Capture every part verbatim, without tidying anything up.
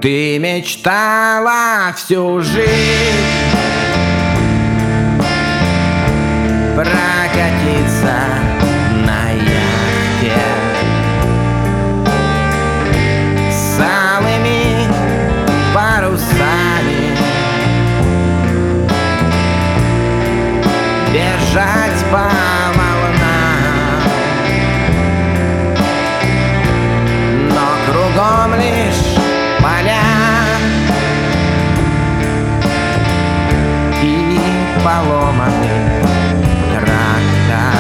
Ты мечтала всю жизнь прокатиться на яхте с алыми парусами, бежать по волнам, но кругом лишь поля и поломанный трактор,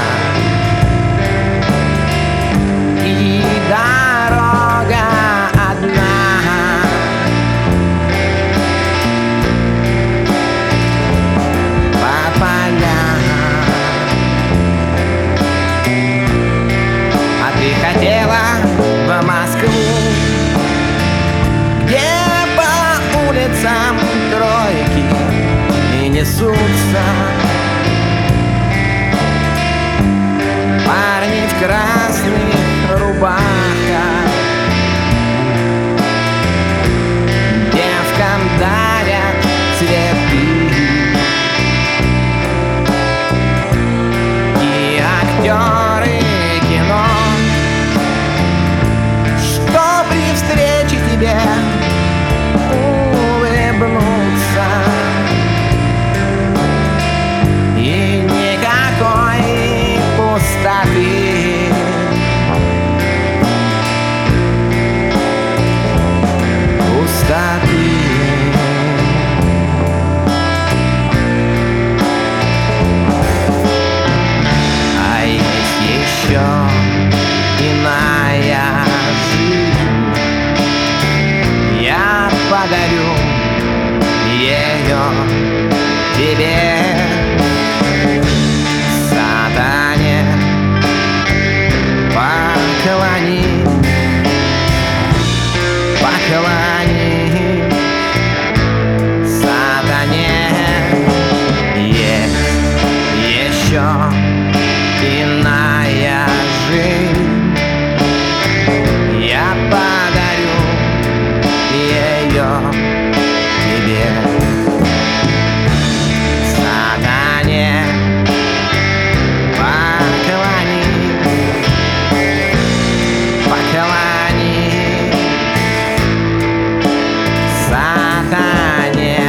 и дорога одна. По полям. А ты хотела в Москву, где по улицам тройки и несутся парни в красных рубахах, девкам дарят цветы, и актеры кино, что при встрече тебе улыбнуться, и никакой пустоты. Пустоты. А есть еще иная жизнь, я подарю ее тебе. Сатане поклони, поклони сатане. Есть еще иная жизнь, я подарю ее тебе. Сатане поклони, поклони сатане.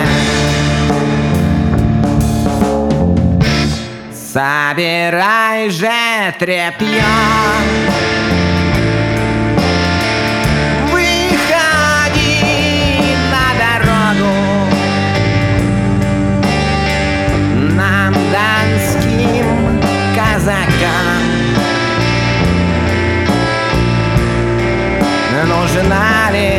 Собирай же тряпье, выходи на дорогу, нам, донским казакам, нужна ли